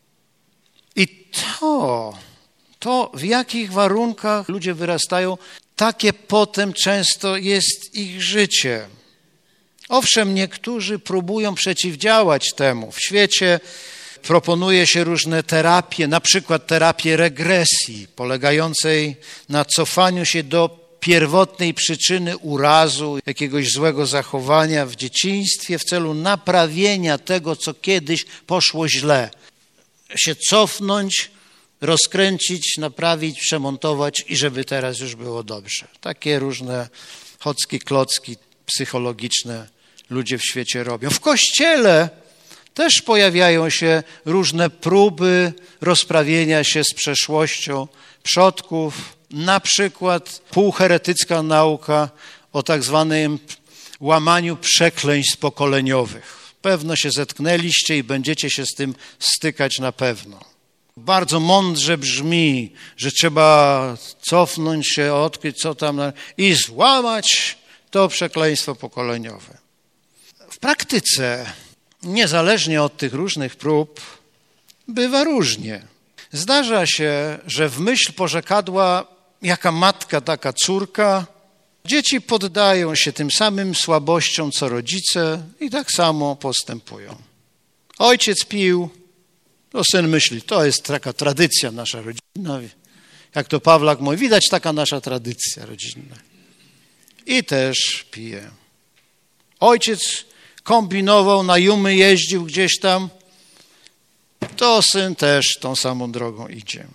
I to, to w jakich warunkach ludzie wyrastają, takie potem często jest ich życie. Owszem, niektórzy próbują przeciwdziałać temu. W świecie proponuje się różne terapie, na przykład terapię regresji, polegającej na cofaniu się do pierwotnej przyczyny urazu, jakiegoś złego zachowania w dzieciństwie w celu naprawienia tego, co kiedyś poszło źle. Się cofnąć, rozkręcić, naprawić, przemontować i żeby teraz już było dobrze. Takie różne chocki, klocki psychologiczne ludzie w świecie robią. W Kościele też pojawiają się różne próby rozprawienia się z przeszłością przodków, na przykład półheretycka nauka o tak zwanym łamaniu przekleństw pokoleniowych. Pewno się zetknęliście i będziecie się z tym stykać na pewno. bardzo mądrze brzmi, że trzeba cofnąć się, odkryć co tam i złamać to przekleństwo pokoleniowe. W praktyce, niezależnie od tych różnych prób, bywa różnie. Zdarza się, że w myśl porzekadła jaka matka, taka córka, dzieci poddają się tym samym słabościom, co rodzice i tak samo postępują. Ojciec pił, to syn myśli, to jest taka tradycja nasza rodzinna. Jak to Pawlak mówi, widać taka nasza tradycja rodzinna. I też pije. Ojciec kombinował, na jumy jeździł gdzieś tam, to syn też tą samą drogą idzie.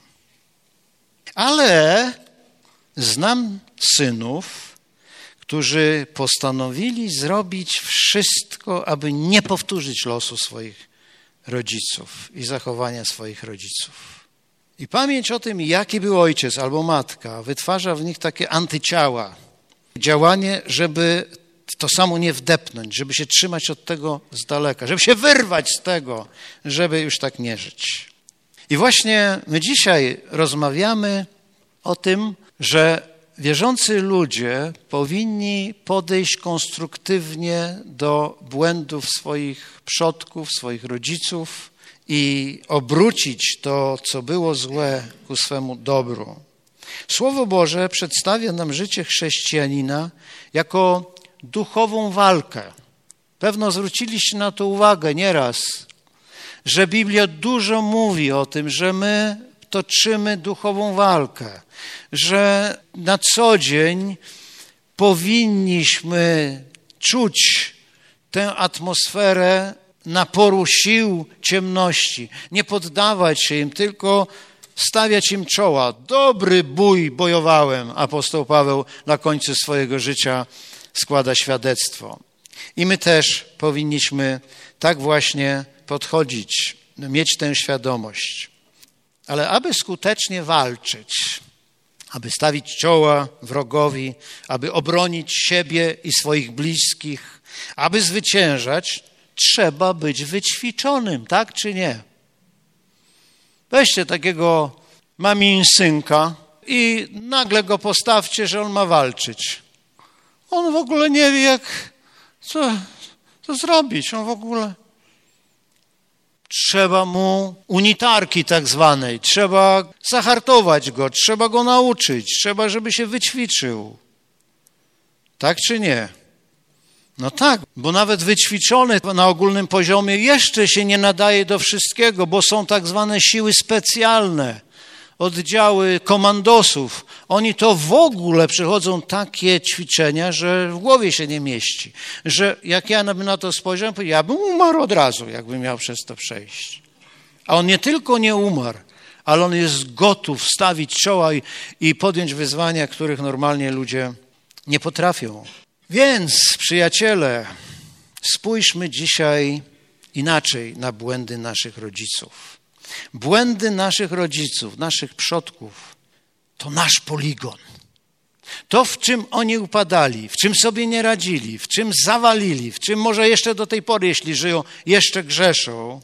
Ale znam synów, którzy postanowili zrobić wszystko, aby nie powtórzyć losu swoich rodziców i zachowania swoich rodziców. I pamięć o tym, jaki był ojciec albo matka, wytwarza w nich takie antyciała. Działanie, żeby to samo nie wdepnąć, żeby się trzymać od tego z daleka, żeby się wyrwać z tego, żeby już tak nie żyć. I właśnie my dzisiaj rozmawiamy o tym, że wierzący ludzie powinni podejść konstruktywnie do błędów swoich przodków, swoich rodziców i obrócić to, co było złe, ku swemu dobru. Słowo Boże przedstawia nam życie chrześcijanina jako duchową walkę. Pewno zwróciliście na to uwagę nieraz, że Biblia dużo mówi o tym, że my toczymy duchową walkę, że na co dzień powinniśmy czuć tę atmosferę naporu sił ciemności, nie poddawać się im, tylko stawiać im czoła. Dobry bój bojowałem, apostoł Paweł na końcu swojego życia składa świadectwo. I my też powinniśmy tak właśnie podchodzić, mieć tę świadomość. Ale aby skutecznie walczyć, aby stawić czoła wrogowi, aby obronić siebie i swoich bliskich, aby zwyciężać, trzeba być wyćwiczonym, tak czy nie? Weźcie takiego mamin synka i nagle go postawcie, że on ma walczyć. On w ogóle nie wie, jak, co, co zrobić. On w ogóle... Trzeba mu unitarki tak zwanej, trzeba zahartować go, trzeba go nauczyć, trzeba, żeby się wyćwiczył. Tak czy nie? No tak, bo nawet wyćwiczony na ogólnym poziomie jeszcze się nie nadaje do wszystkiego, bo są tak zwane siły specjalne, oddziały komandosów. Oni to w ogóle przechodzą takie ćwiczenia, że w głowie się nie mieści. Że jak ja bym na to spojrzałem, ja bym umarł od razu, jakbym miał przez to przejść. A on nie tylko nie umarł, ale on jest gotów stawić czoła i, i podjąć wyzwania, których normalnie ludzie nie potrafią. Więc, przyjaciele, spójrzmy dzisiaj inaczej na błędy naszych rodziców. Błędy naszych rodziców, naszych przodków, to nasz poligon. To, w czym oni upadali, w czym sobie nie radzili, w czym zawalili, w czym może jeszcze do tej pory, jeśli żyją, jeszcze grzeszą,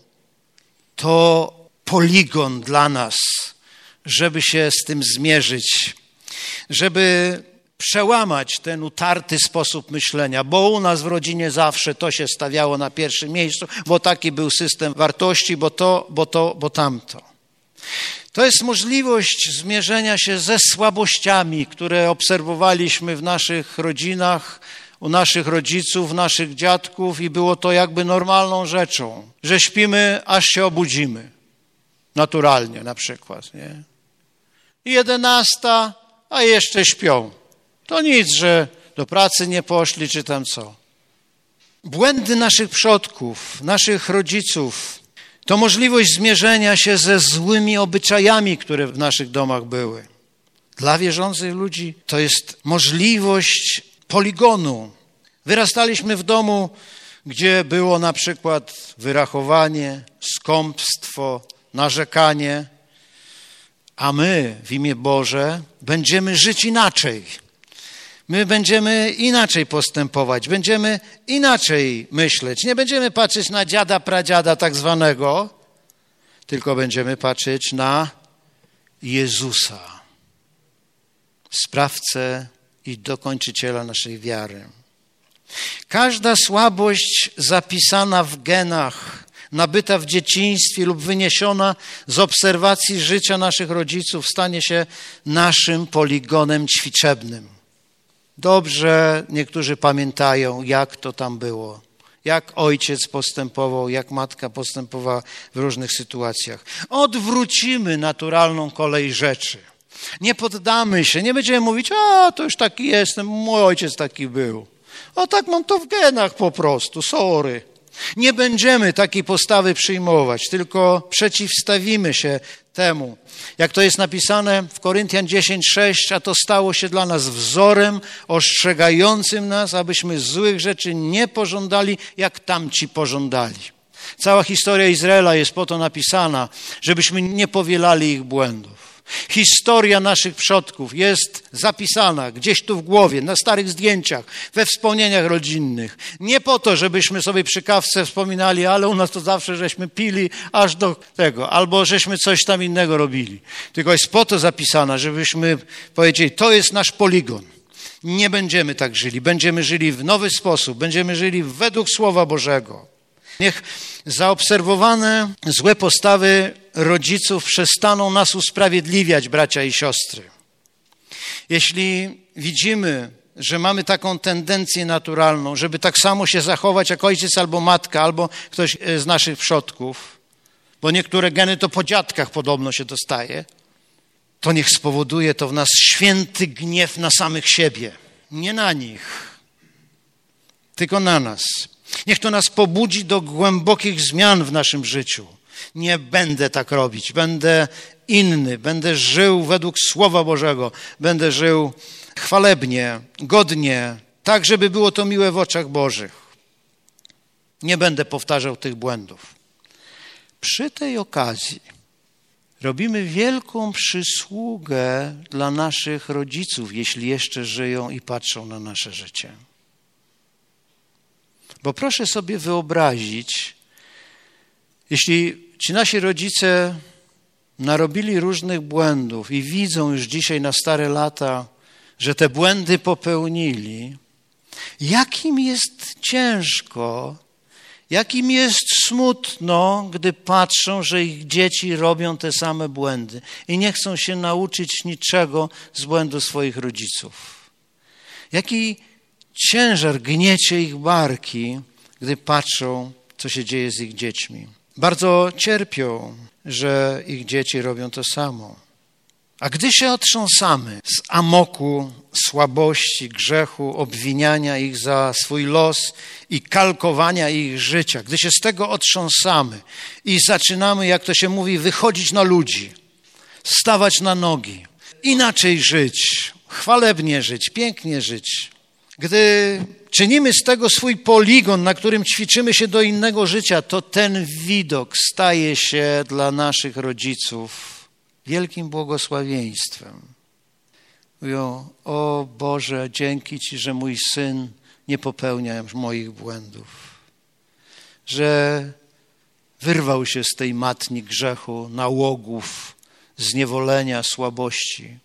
to poligon dla nas, żeby się z tym zmierzyć, żeby przełamać ten utarty sposób myślenia, bo u nas w rodzinie zawsze to się stawiało na pierwszym miejscu, bo taki był system wartości, bo to, bo to, bo tamto. To jest możliwość zmierzenia się ze słabościami, które obserwowaliśmy w naszych rodzinach, u naszych rodziców, naszych dziadków i było to jakby normalną rzeczą, że śpimy, aż się obudzimy. Naturalnie na przykład. Nie? I jedenasta, a jeszcze śpią. To nic, że do pracy nie poszli, czy tam co. Błędy naszych przodków, naszych rodziców, to możliwość zmierzenia się ze złymi obyczajami, które w naszych domach były. Dla wierzących ludzi to jest możliwość poligonu. Wyrastaliśmy w domu, gdzie było na przykład wyrachowanie, skąpstwo, narzekanie, a my w imię Boże będziemy żyć inaczej. My będziemy inaczej postępować, będziemy inaczej myśleć. Nie będziemy patrzeć na dziada, pradziada tak zwanego, tylko będziemy patrzeć na Jezusa, sprawcę i dokończyciela naszej wiary. Każda słabość zapisana w genach, nabyta w dzieciństwie lub wyniesiona z obserwacji życia naszych rodziców stanie się naszym poligonem ćwiczebnym. Dobrze niektórzy pamiętają, jak to tam było, jak ojciec postępował, jak matka postępowała w różnych sytuacjach. Odwrócimy naturalną kolej rzeczy. Nie poddamy się, nie będziemy mówić, a to już taki jestem, mój ojciec taki był. O tak mam to w genach po prostu, sorry. Nie będziemy takiej postawy przyjmować, tylko przeciwstawimy się temu. Jak to jest napisane w Koryntian dziesięć sześć, a to stało się dla nas wzorem ostrzegającym nas, abyśmy złych rzeczy nie pożądali, jak tamci pożądali. Cała historia Izraela jest po to napisana, żebyśmy nie powielali ich błędów. Historia naszych przodków jest zapisana gdzieś tu w głowie, na starych zdjęciach, we wspomnieniach rodzinnych. Nie po to, żebyśmy sobie przy kawce wspominali, ale u nas to zawsze żeśmy pili aż do tego, albo żeśmy coś tam innego robili. Tylko jest po to zapisana, żebyśmy powiedzieli, to jest nasz poligon. Nie będziemy tak żyli, będziemy żyli w nowy sposób, będziemy żyli według Słowa Bożego. Niech zaobserwowane złe postawy rodziców przestaną nas usprawiedliwiać, bracia i siostry. Jeśli widzimy, że mamy taką tendencję naturalną, żeby tak samo się zachować jak ojciec albo matka, albo ktoś z naszych przodków, bo niektóre geny to po dziadkach podobno się dostaje, to niech spowoduje to w nas święty gniew na samych siebie. Nie na nich, tylko na nas. Niech to nas pobudzi do głębokich zmian w naszym życiu. Nie będę tak robić, będę inny, będę żył według Słowa Bożego, będę żył chwalebnie, godnie, tak, żeby było to miłe w oczach Bożych. Nie będę powtarzał tych błędów. Przy tej okazji robimy wielką przysługę dla naszych rodziców, jeśli jeszcze żyją i patrzą na nasze życie. Bo proszę sobie wyobrazić, jeśli ci nasi rodzice narobili różnych błędów i widzą już dzisiaj na stare lata, że te błędy popełnili, jakim jest ciężko, jakim jest smutno, gdy patrzą, że ich dzieci robią te same błędy i nie chcą się nauczyć niczego z błędu swoich rodziców. Jaki ciężar gniecie ich barki, gdy patrzą, co się dzieje z ich dziećmi. Bardzo cierpią, że ich dzieci robią to samo. A gdy się otrząsamy z amoku, słabości, grzechu, obwiniania ich za swój los i kalkowania ich życia, gdy się z tego otrząsamy i zaczynamy, jak to się mówi, wychodzić na ludzi, stawać na nogi, inaczej żyć, chwalebnie żyć, pięknie żyć, gdy czynimy z tego swój poligon, na którym ćwiczymy się do innego życia, to ten widok staje się dla naszych rodziców wielkim błogosławieństwem. Mówią, o Boże, dzięki Ci, że mój syn nie popełnia moich błędów, że wyrwał się z tej matni grzechu, nałogów, zniewolenia, słabości.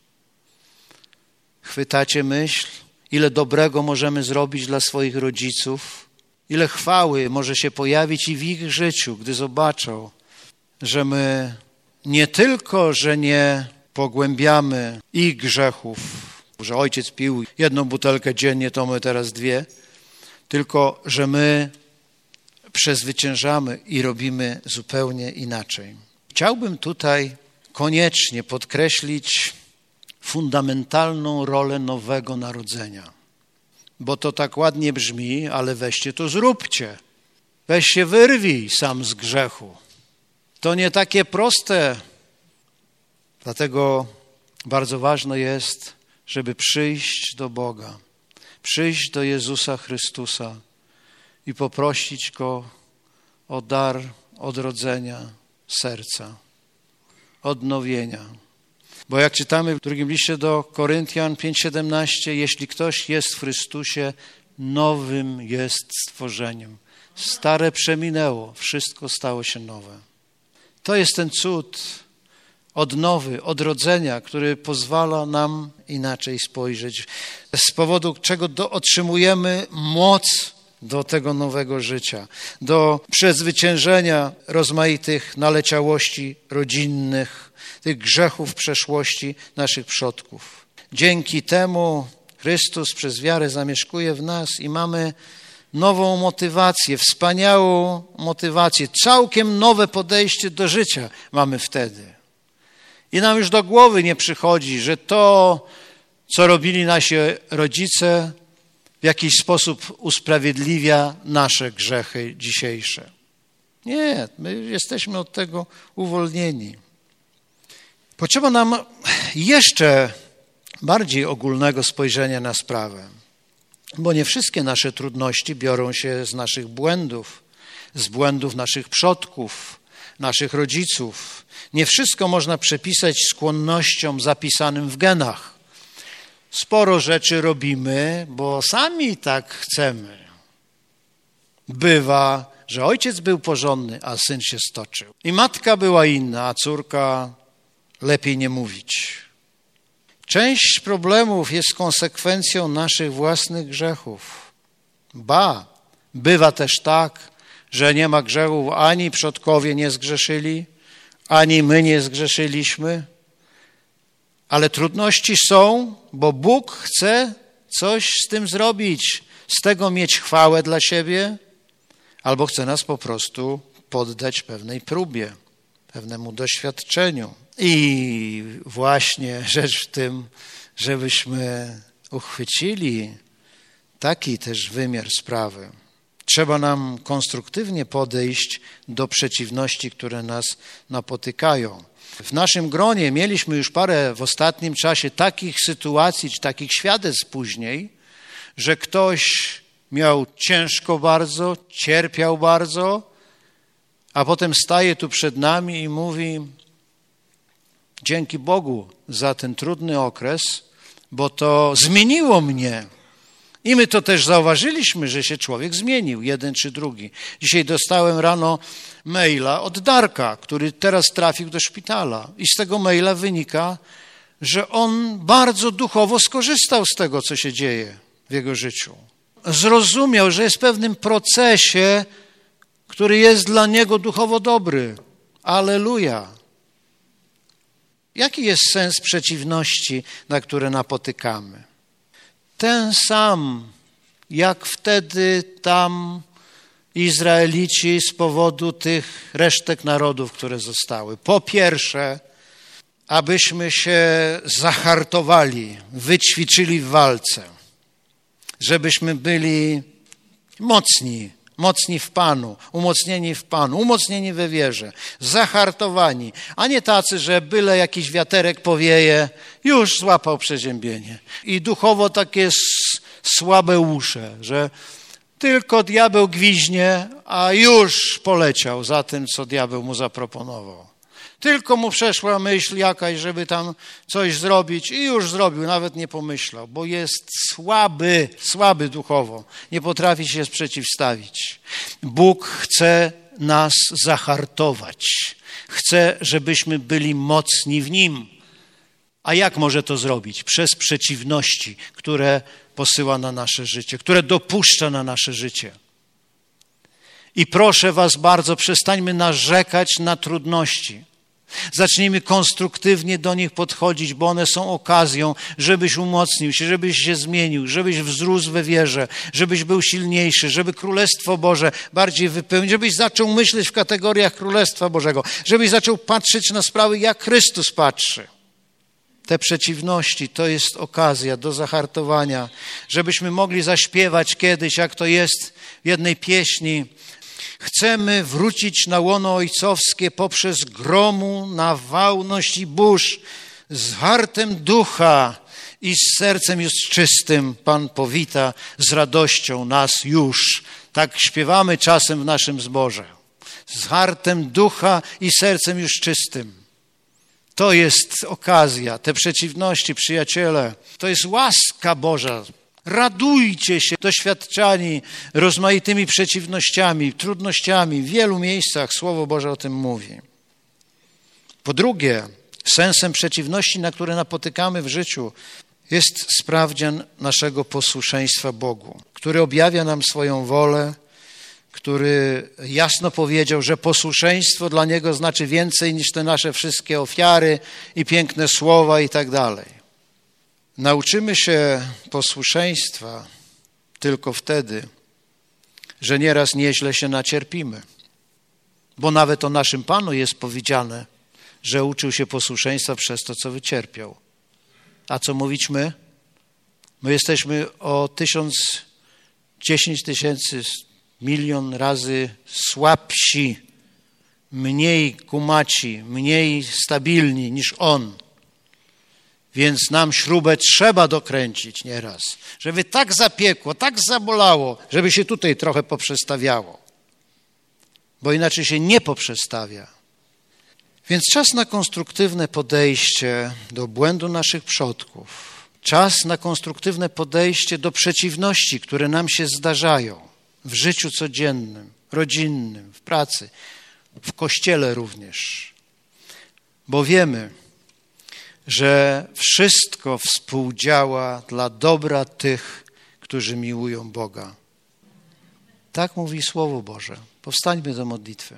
Chwytacie myśl, ile dobrego możemy zrobić dla swoich rodziców, ile chwały może się pojawić i w ich życiu, gdy zobaczą, że my nie tylko, że nie pogłębiamy ich grzechów, że ojciec pił jedną butelkę dziennie, to my teraz dwie, tylko, że my przezwyciężamy i robimy zupełnie inaczej. Chciałbym tutaj koniecznie podkreślić fundamentalną rolę nowego narodzenia. Bo to tak ładnie brzmi, ale weźcie to zróbcie. Weź się wyrwij sam z grzechu. To nie takie proste. Dlatego bardzo ważne jest, żeby przyjść do Boga, przyjść do Jezusa Chrystusa i poprosić Go o dar odrodzenia serca, odnowienia. Bo jak czytamy w drugim liście do Koryntian pięć siedemnaście, jeśli ktoś jest w Chrystusie, nowym jest stworzeniem. Stare przeminęło, wszystko stało się nowe. To jest ten cud odnowy, odrodzenia, który pozwala nam inaczej spojrzeć, z powodu czego do, otrzymujemy moc do tego nowego życia, do przezwyciężenia rozmaitych naleciałości rodzinnych, tych grzechów przeszłości naszych przodków. Dzięki temu Chrystus przez wiarę zamieszkuje w nas i mamy nową motywację, wspaniałą motywację, całkiem nowe podejście do życia mamy wtedy. I nam już do głowy nie przychodzi, że to, co robili nasi rodzice, w jakiś sposób usprawiedliwia nasze grzechy dzisiejsze. Nie, my jesteśmy od tego uwolnieni. Potrzeba nam jeszcze bardziej ogólnego spojrzenia na sprawę, bo nie wszystkie nasze trudności biorą się z naszych błędów, z błędów naszych przodków, naszych rodziców. Nie wszystko można przypisać skłonnościom zapisanym w genach. Sporo rzeczy robimy, bo sami tak chcemy. Bywa, że ojciec był porządny, a syn się stoczył. I matka była inna, a córka lepiej nie mówić. Część problemów jest konsekwencją naszych własnych grzechów. Ba, bywa też tak, że nie ma grzechów, ani przodkowie nie zgrzeszyli, ani my nie zgrzeszyliśmy, ale trudności są, bo Bóg chce coś z tym zrobić, z tego mieć chwałę dla siebie, albo chce nas po prostu poddać pewnej próbie, pewnemu doświadczeniu. I właśnie rzecz w tym, żebyśmy uchwycili taki też wymiar sprawy. Trzeba nam konstruktywnie podejść do przeciwności, które nas napotykają. W naszym gronie mieliśmy już parę w ostatnim czasie takich sytuacji, czy takich świadectw później, że ktoś miał ciężko bardzo, cierpiał bardzo, a potem staje tu przed nami i mówi: dzięki Bogu za ten trudny okres, bo to zmieniło mnie. I my to też zauważyliśmy, że się człowiek zmienił, jeden czy drugi. Dzisiaj dostałem rano maila od Darka, który teraz trafił do szpitala. I z tego maila wynika, że on bardzo duchowo skorzystał z tego, co się dzieje w jego życiu. Zrozumiał, że jest w pewnym procesie, który jest dla niego duchowo dobry. Alleluja. Jaki jest sens przeciwności, na które napotykamy? Ten sam, jak wtedy tam Izraelici z powodu tych resztek narodów, które zostały. Po pierwsze, abyśmy się zahartowali, wyćwiczyli w walce, żebyśmy byli mocni, mocni w Panu, umocnieni w Panu, umocnieni we wierze, zahartowani, a nie tacy, że byle jakiś wiaterek powieje, już złapał przeziębienie. I duchowo takie słabe usze, że tylko diabeł gwiźnie, a już poleciał za tym, co diabeł mu zaproponował. Tylko mu przeszła myśl jakaś, żeby tam coś zrobić i już zrobił, nawet nie pomyślał, bo jest słaby, słaby duchowo, nie potrafi się przeciwstawić. Bóg chce nas zahartować, chce, żebyśmy byli mocni w Nim. A jak może to zrobić? Przez przeciwności, które posyła na nasze życie, które dopuszcza na nasze życie. I proszę was bardzo, przestańmy narzekać na trudności. Zacznijmy konstruktywnie do nich podchodzić, bo one są okazją, żebyś umocnił się, żebyś się zmienił, żebyś wzrósł we wierze, żebyś był silniejszy, żeby Królestwo Boże bardziej wypełnić, żebyś zaczął myśleć w kategoriach Królestwa Bożego, żebyś zaczął patrzeć na sprawy, jak Chrystus patrzy. Te przeciwności to jest okazja do zahartowania, żebyśmy mogli zaśpiewać kiedyś, jak to jest w jednej pieśni. Chcemy wrócić na łono ojcowskie poprzez gromu, nawałność i burz, z hartem ducha i z sercem już czystym. Pan powita z radością nas już. Tak śpiewamy czasem w naszym zborze. Z hartem ducha i sercem już czystym. To jest okazja, te przeciwności, przyjaciele, to jest łaska Boża. Radujcie się, doświadczani rozmaitymi przeciwnościami, trudnościami. W wielu miejscach Słowo Boże o tym mówi. Po drugie, sensem przeciwności, na które napotykamy w życiu, jest sprawdzian naszego posłuszeństwa Bogu, który objawia nam swoją wolę, który jasno powiedział, że posłuszeństwo dla Niego znaczy więcej niż te nasze wszystkie ofiary i piękne słowa i tak dalej. Nauczymy się posłuszeństwa tylko wtedy, że nieraz nieźle się nacierpimy. Bo nawet o naszym Panu jest powiedziane, że uczył się posłuszeństwa przez to, co wycierpiał. A co mówić my? My jesteśmy o tysiąc, dziesięć tysięcy, milion razy słabsi, mniej kumaci, mniej stabilni niż On. Więc nam śrubę trzeba dokręcić nieraz, żeby tak zapiekło, tak zabolało, żeby się tutaj trochę poprzestawiało. Bo inaczej się nie poprzestawia. Więc czas na konstruktywne podejście do błędu naszych przodków. Czas na konstruktywne podejście do przeciwności, które nam się zdarzają w życiu codziennym, rodzinnym, w pracy, w kościele również. Bo wiemy, że wszystko współdziała dla dobra tych, którzy miłują Boga. Tak mówi Słowo Boże. Powstańmy do modlitwy.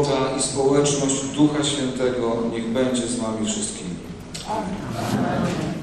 Ducha Świętego niech będzie z nami wszystkimi. Amen.